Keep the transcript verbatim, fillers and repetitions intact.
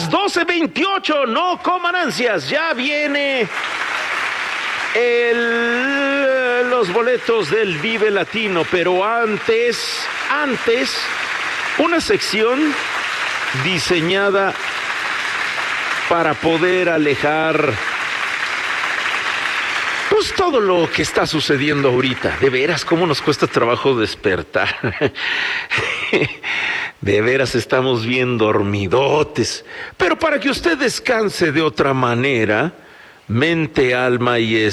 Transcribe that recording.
las doce veintiocho, no coman ansias, ya viene el, los boletos del Vive Latino, pero antes, antes, una sección diseñada para poder alejar pues todo lo que está sucediendo ahorita. De veras, cómo nos cuesta trabajo despertar. De veras estamos bien dormidotes. Pero para que usted descanse de otra manera, mente, alma y